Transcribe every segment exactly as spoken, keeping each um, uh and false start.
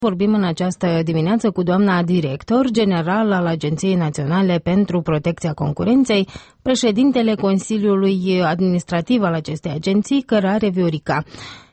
Vorbim în această dimineață cu doamna director general al Agenției Naționale pentru Protecția Concurenței, președintele Consiliului Administrativ al acestei agenții, Cărare Viorica.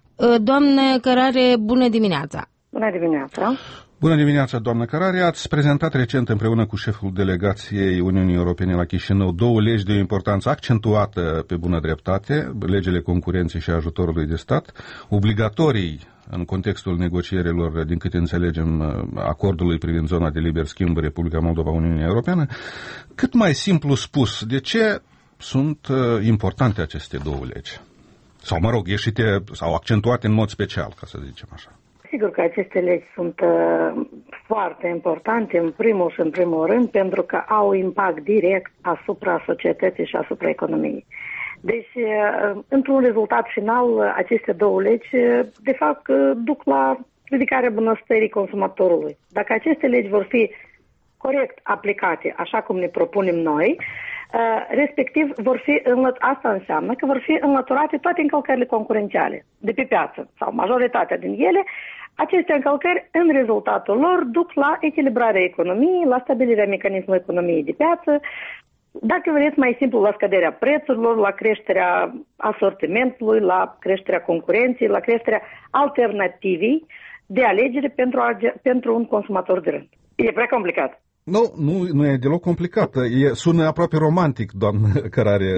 Doamne Cărare, bună dimineața! Bună dimineața! Bună dimineața, doamnă Cărare! Ați prezentat recent împreună cu șeful delegației Uniunii Europene la Chișinău două legi de o importanță accentuată pe bună dreptate, legile concurenței și ajutorului de stat, obligatorii în contextul negocierilor, din câte înțelegem, acordului privind zona de liber schimb Republica Moldova Uniunea Europeană. Cât mai simplu spus, de ce sunt importante aceste două legi? Sau, mă rog, ieșite sau accentuate în mod special, ca să zicem așa. Sigur că aceste legi sunt uh, foarte importante, în primul și în primul rând, pentru că au impact direct asupra societății și asupra economiei. Deci, uh, într-un rezultat final, aceste două legi, uh, de fapt, uh, duc la ridicarea bunăstării consumatorului. Dacă aceste legi vor fi corect aplicate, așa cum ne propunem noi, uh, respectiv, vor fi înlăt- asta înseamnă că vor fi înlăturate toate încălcările concurențiale de pe piață, sau majoritatea din ele. Aceste încălcări, în rezultatul lor, duc la echilibrarea economiei, la stabilirea mecanismului economiei de piață, dacă vreți mai simplu, la scăderea prețurilor, la creșterea asortimentului, la creșterea concurenței, la creșterea alternativei de alegere pentru, pentru un consumator de rând. E prea complicat. Nu, nu, nu e deloc complicat. E, sună aproape romantic, doamnă Cărare,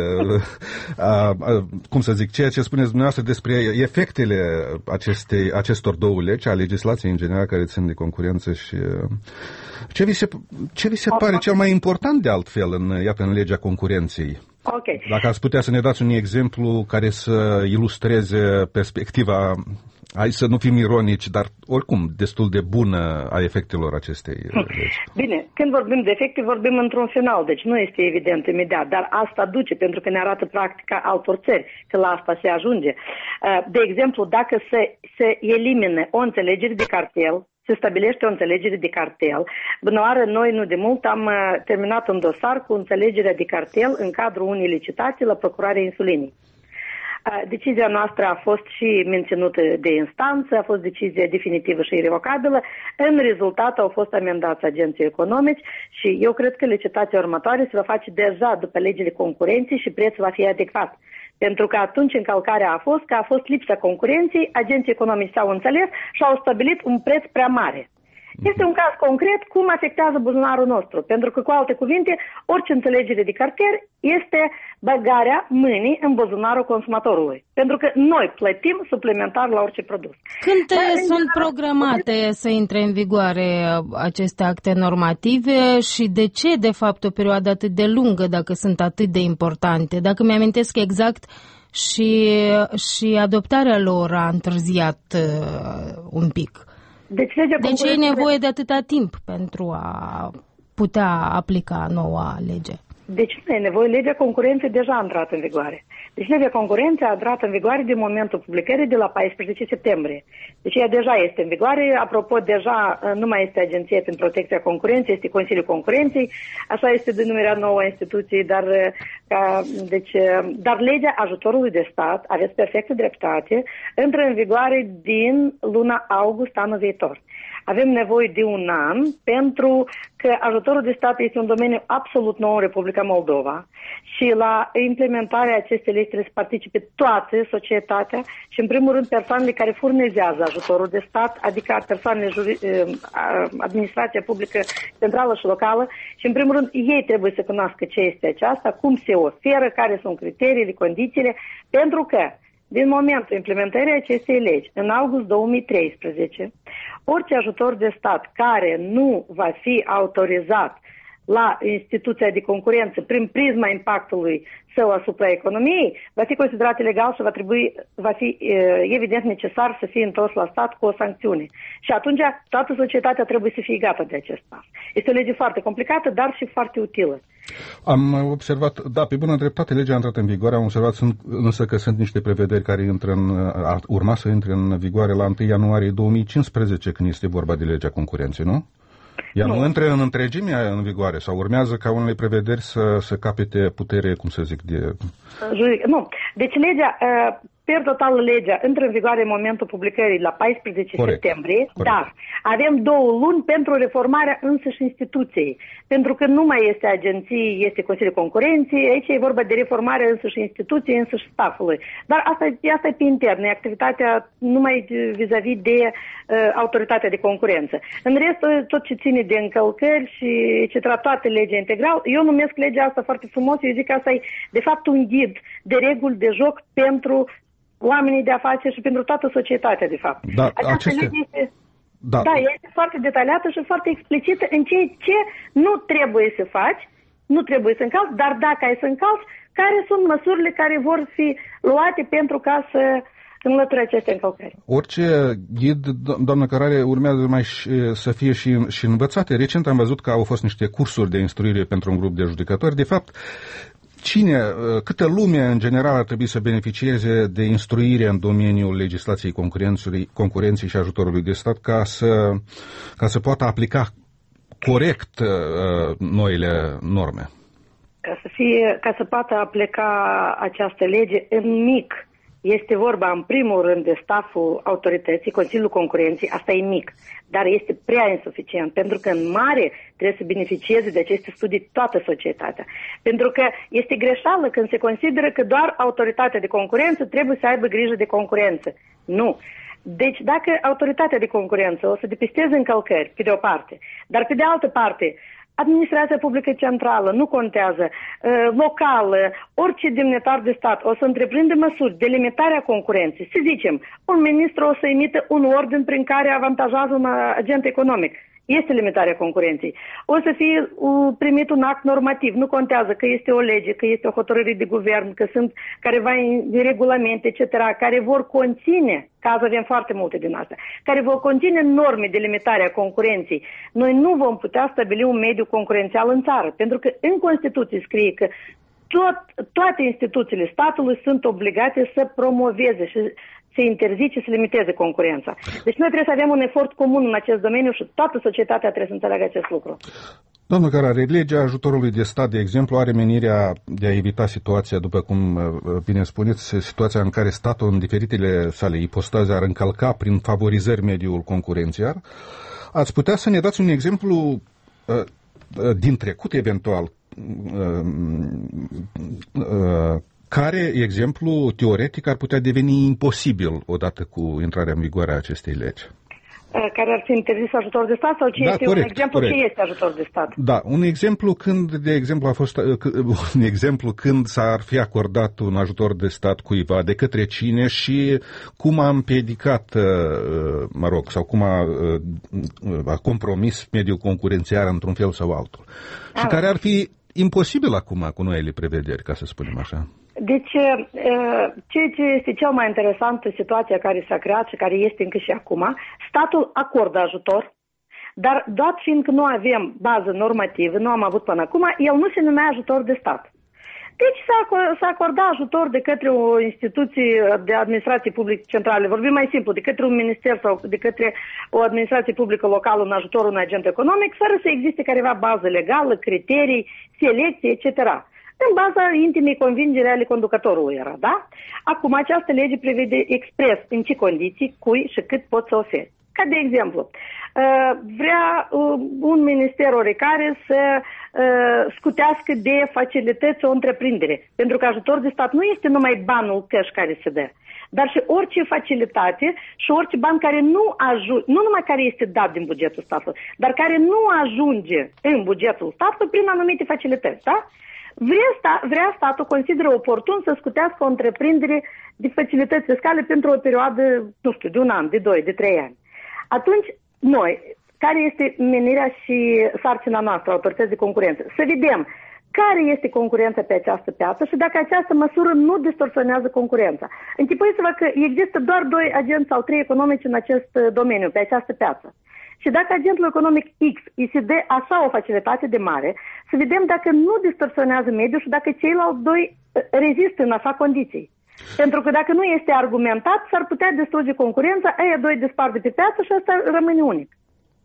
a, a, cum să zic, ceea ce spuneți dumneavoastră despre efectele acestei, acestor două legi, a legislației în general care țin de concurență și... Ce vi se, ce vi se pare cel mai important de altfel în, iată, în legea concurenței? Okay. Dacă ați putea să ne dați un exemplu care să ilustreze perspectiva, hai să nu fim ironici, dar oricum destul de bună a efectelor acestei legi. Bine, când vorbim de efecte, vorbim într-un final, deci nu este evident imediat, dar asta duce, pentru că ne arată practica altor țări, că la asta se ajunge. De exemplu, dacă se, se elimine o înțelegere de cartel, se stabilește o înțelegere de cartel. Bună oară, noi nu de mult am terminat un dosar cu înțelegerea de cartel în cadrul unei licitații la Procurarea Insulinii. Decizia noastră a fost și menținută de instanță, a fost decizia definitivă și irrevocabilă. În rezultat au fost amendați agenții economici și eu cred că licitația următoare se va face deja după legile concurenței și prețul va fi adecvat. Pentru că atunci încălcarea a fost că a fost lipsa concurenței, agenții economici s-au înțeles și au stabilit un preț prea mare. Este un caz concret cum afectează buzunarul nostru, pentru că, cu alte cuvinte, orice înțelegere de cartel este băgarea mâinii în buzunarul consumatorului, pentru că noi plătim suplimentar la orice produs. Când Dar, sunt programate să intre în vigoare aceste acte normative și de ce, de fapt, o perioadă atât de lungă dacă sunt atât de importante? Dacă mi-amintesc exact, și, și adoptarea lor a întârziat uh, un pic. Deci, de ce e nevoie de atâta timp pentru a putea aplica noua lege? Deci nu e nevoie. Legea concurenței deja a intrat în vigoare. Deci legea concurenței a intrat în vigoare din momentul publicării de la paisprezece septembrie. Deci ea deja este în vigoare. Apropo, deja nu mai este Agenția pentru Protecția Concurenței, este Consiliul Concurenței. Așa este denumirea nouă instituție, dar, ca, deci, dar legea ajutorului de stat, aveți perfectă dreptate, intră în vigoare din luna august anul viitor. Avem nevoie de un an pentru că ajutorul de stat este un domeniu absolut nou în Republica Moldova și la implementarea acestei legi trebuie să participe toată societatea și, în primul rând, persoanele care furnizează ajutorul de stat, adică persoanele, juri, administrația publică centrală și locală și, în primul rând, ei trebuie să cunoască ce este aceasta, cum se oferă, care sunt criteriile, condițiile, pentru că din momentul implementării acestei legi, în august două mii treisprezece, orice ajutor de stat care nu va fi autorizat la instituția de concurență prin prisma impactului său asupra economiei, va fi considerat ilegal și va trebui, va fi evident necesar să fie întors la stat cu o sancțiune. Și atunci toată societatea trebuie să fie gata de acest pas. Este o lege foarte complicată, dar și foarte utilă. Am observat, da, pe bună dreptate, legea a intrat în vigoare, am observat sunt, însă că sunt niște prevederi care intră în, ar urma să intre în vigoare la întâi ianuarie două mii cincisprezece, când este vorba de legea concurenței, nu? Ea nu, nu intră în întregime în vigoare sau urmează ca unele prevederi să, să capete putere, cum să zic, de... Juridic. Nu. Deci legea, per total legea, intră în vigoare în momentul publicării la paisprezece Corect. septembrie, Corect. dar avem două luni pentru reformarea însăși instituției. Pentru că nu mai este agenție, este Consiliul Concurenței, aici e vorba de reformarea însăși instituției, însăși staffului. Dar asta, asta e pe intern, e activitatea numai vis-a-vis de uh, autoritatea de concurență. În rest, tot ce ține de încălcări și et cetera, toate legea integral, eu numesc legea asta foarte frumos, eu zic că asta e de fapt un ghid de reguli de joc pentru oamenii de afaceri și pentru toată societatea, de fapt. Da, Această aceste... lege este, da. da, este foarte detaliată și foarte explicită în ceea ce nu trebuie să faci, nu trebuie să încalci, dar dacă ai să încalci, care sunt măsurile care vor fi luate pentru ca să înlăture aceste încălcări. Orice ghid, do- doamnă Cărare, urmează mai să fie și, și învățate. Recent am văzut că au fost niște cursuri de instruire pentru un grup de judecători. De fapt, cine, câtă lume în general ar trebui să beneficieze de instruire în domeniul legislației concurenței și ajutorului de stat ca să, ca să poată aplica corect uh, noile norme? Ca să, fie, ca să poată aplica această lege în mic, este vorba în primul rând de stafful autorității, Consiliul Concurenței, asta e mic, dar este prea insuficient, pentru că în mare trebuie să beneficieze de aceste studii toată societatea. Pentru că este greșeală când se consideră că doar autoritatea de concurență trebuie să aibă grijă de concurență. Nu. Deci dacă autoritatea de concurență o să depisteze încălcări, pe de o parte, dar pe de altă parte, administrația publică centrală, nu contează, locală, orice demnitar de stat o să întreprinde măsuri de limitare a concurenței. Să zicem, un ministru o să emită un ordin prin care avantajează un agent economic. Este limitarea concurenței. O să fie primit un act normativ. Nu contează că este o lege, că este o hotărâre de guvern, că sunt careva regulamente, et cetera, care vor conține, caz avem foarte multe din astea, care vor conține norme de limitare a concurenței. Noi nu vom putea stabili un mediu concurențial în țară, pentru că în Constituție scrie că tot, toate instituțiile statului sunt obligate să promoveze și se interzice, să limiteze concurența. Deci noi trebuie să avem un efort comun în acest domeniu și toată societatea trebuie să înțeleagă acest lucru. Doamnă Cărare, legea ajutorului de stat, de exemplu, are menirea de a evita situația, după cum bine spuneți, situația în care statul în diferitele sale ipostaze ar încălca prin favorizări mediul concurențial. Ați putea să ne dați un exemplu uh, din trecut, eventual, uh, uh, care, exemplu teoretic, ar putea deveni imposibil odată cu intrarea în vigoare a acestei legi? Care ar fi interzis ajutor de stat sau ce da, este corect, un exemplu corect. ce este ajutor de stat? Da, un exemplu când, de exemplu, a fost un exemplu când s-ar fi acordat un ajutor de stat cuiva, de către cine și cum a împiedicat, mă rog, sau cum a, a compromis mediul concurențial într-un fel sau altul. A, și care ar fi imposibil acum cu noile prevederi, ca să spunem așa. Deci, ceea ce este cel mai interesant în situația care s-a creat și care este încă și acum, statul acordă ajutor, dar dat fiindcă nu avem bază normativă, nu am avut până acum, el nu se numea ajutor de stat. Deci s-a acordat ajutor de către o instituție de administrație publică centrală, vorbim mai simplu, de către un minister sau de către o administrație publică locală în ajutorul unui agent economic, fără să existe careva bază legală, criterii, selecție, et cetera. În baza intimei convingere ale conducătorului era, da? Acum această lege prevede expres în ce condiții, cui și cât pot să oferi. Ca de exemplu, vrea un minister oricare să scutească de facilități o întreprindere, pentru că ajutor de stat nu este numai banul cash care se dă, dar și orice facilitate și orice ban care nu ajunge, nu numai care este dat din bugetul statului, dar care nu ajunge în bugetul statului prin anumite facilități, da? Vrea, sta, vrea statul, consideră oportun să scutească o întreprindere de facilități fiscale pentru o perioadă, nu știu, de un an, de doi, de trei ani. Atunci, noi, care este menirea și sarcina noastră, autorități de concurență, să vedem care este concurența pe această piață și dacă această măsură nu distorsionează concurența. Închipuiți-vă că există doar doi agenți sau trei economici în acest domeniu, pe această piață. Și dacă agentul economic X îi se dă așa o facilitate de mare, să vedem dacă nu distorsionează mediul și dacă ceilalți doi rezistă în așa condiții. Pentru că dacă nu este argumentat, s-ar putea distruge concurența, aia doi dispar de pe piață și asta rămâne unic.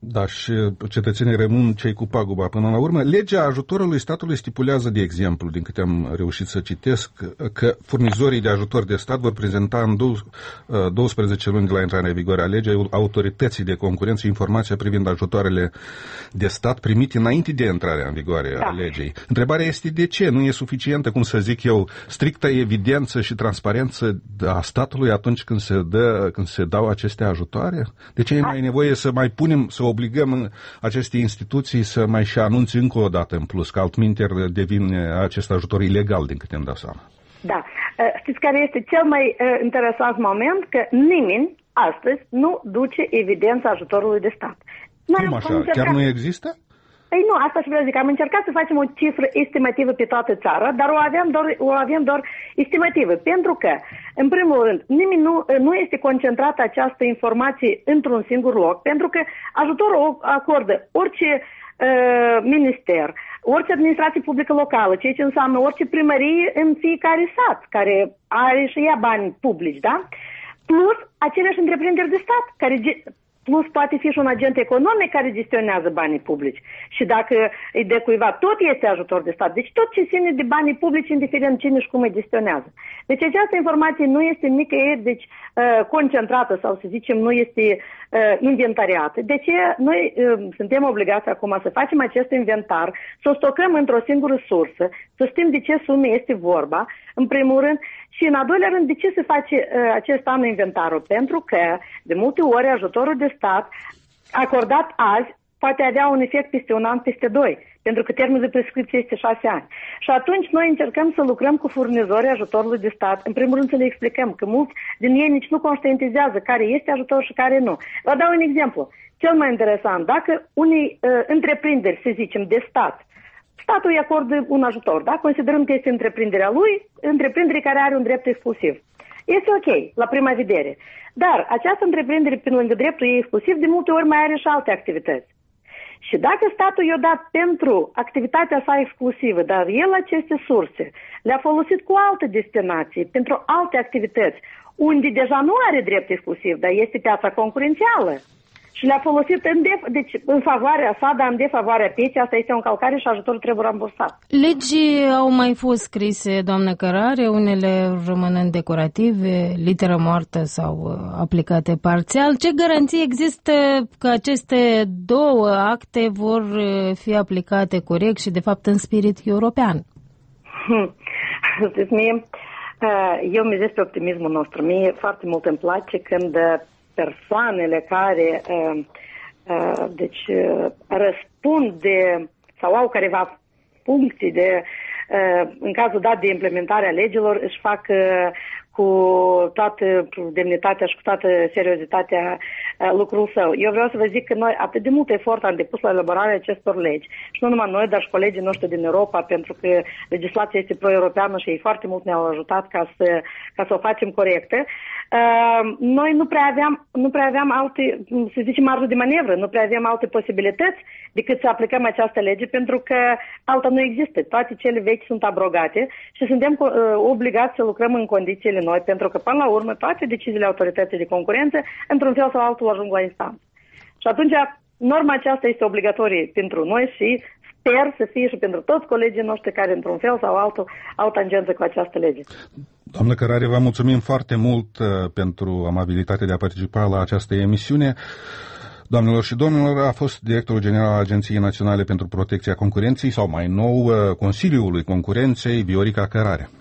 Da, și cetățenii rămân cei cu paguba până la urmă. Legea ajutorului statului stipulează, de exemplu, din câte am reușit să citesc, că furnizorii de ajutor de stat vor prezenta în douăsprezece luni de la intrarea în vigoare a legii autorității de concurență informația privind ajutoarele de stat primite înainte de intrarea în vigoare da. a legii. Întrebarea este de ce? Nu e suficientă, cum să zic eu, strictă evidență și transparență a statului atunci când se, dă, când se dau aceste ajutoare? De ce e mai nevoie să mai punem, să obligăm aceste instituții să mai și anunțe încă o dată în plus, că altminteri devine acest ajutor ilegal, din câte îmi dau seama. Da. Știți care este cel mai interesant moment? Că nimeni astăzi nu duce evidența ajutorului de stat. Cum așa? Chiar nu există? Păi nu, asta și vreau zic. Am încercat să facem o cifră estimativă pe toată țara, dar o avem doar, o avem doar estimativă. Pentru că, în primul rând, nimeni nu, nu este concentrată această informație într-un singur loc, pentru că ajutorul o acordă orice uh, minister, orice administrație publică locală, ceea ce înseamnă orice primărie în fiecare sat, care are și ea bani publici, da? Plus aceleași întreprinderi de stat, care... Plus poate fi și un agent economic care gestionează banii publici. Și dacă îi de cuiva, tot este ajutor de stat. Deci tot ce ține de banii publici, indiferent cine și cum îi gestionează. Deci această informație nu este nicăieri deci, uh, concentrată sau să zicem nu este uh, inventariată. De ce noi uh, suntem obligați acum să facem acest inventar, să o stocăm într-o singură sursă, să știm de ce sume este vorba, în primul rând, și în al doilea rând, de ce se face uh, acest an inventarul? Pentru că, de multe ori, ajutorul de stat acordat azi poate avea un efect peste un an, peste doi, pentru că termenul de prescripție este șase ani. Și atunci noi încercăm să lucrăm cu furnizorii ajutorului de stat, în primul rând să le explicăm că mulți din ei nici nu conștientizează care este ajutor și care nu. Vă dau un exemplu. Cel mai interesant, dacă unei uh, întreprinderi, să zicem, de stat, statul îi acordă un ajutor, da? Considerăm că este întreprinderea lui, întreprindere care are un drept exclusiv. Este ok, la prima vedere. Dar această întreprindere, pe lângă dreptul ei exclusiv, de multe ori mai are și alte activități. Și dacă statul i-a dat pentru activitatea sa exclusivă, dar el aceste surse le-a folosit cu alte destinații, pentru alte activități, unde deja nu are drept exclusiv, dar este piața concurențială, și le-a folosit în, def- deci, în favoarea sa, dar în defavoarea pieței, asta este o încălcare și ajutorul trebuie rambursat. Legii au mai fost scrise, doamnă Cărare, unele rămânând decorative, literă moartă sau aplicate parțial. Ce garanție există că aceste două acte vor fi aplicate corect și, de fapt, în spirit european? Hmm. Știți, mie, eu mizez pe optimismul nostru. Mie foarte mult îmi place când persoanele care uh, uh, deci, uh, răspund de, sau au careva funcții de, uh, în cazul dat de implementarea legilor, își fac uh, cu toată demnitatea și cu toată seriozitatea uh, lucrul său. Eu vreau să vă zic că noi atât de mult efort am depus la elaborarea acestor legi, și nu numai noi, dar și colegii noștri din Europa, pentru că legislația este pro-europeană și ei foarte mult ne-au ajutat ca să, ca să o facem corectă. Uh, noi nu prea aveam, nu prea aveam alte, să zicem, marjă de manevră, nu prea aveam alte posibilități decât să aplicăm această lege, pentru că alta nu există. Toate cele vechi sunt abrogate și suntem uh, obligați să lucrăm în condițiile noi, pentru că, până la urmă, toate deciziile autorității de concurență, într-un fel sau altul, ajung la instanță. Și atunci, norma aceasta este obligatorie pentru noi și sper să fie și pentru toți colegii noștri care, într-un fel sau altul, au tangență cu această lege. Doamnă Cărare, vă mulțumim foarte mult uh, pentru amabilitatea de a participa la această emisiune. Doamnelor și domnilor, a fost directorul general al Agenției Naționale pentru Protecția Concurenței, sau mai nou, Consiliului Concurenței, Viorica Cărare.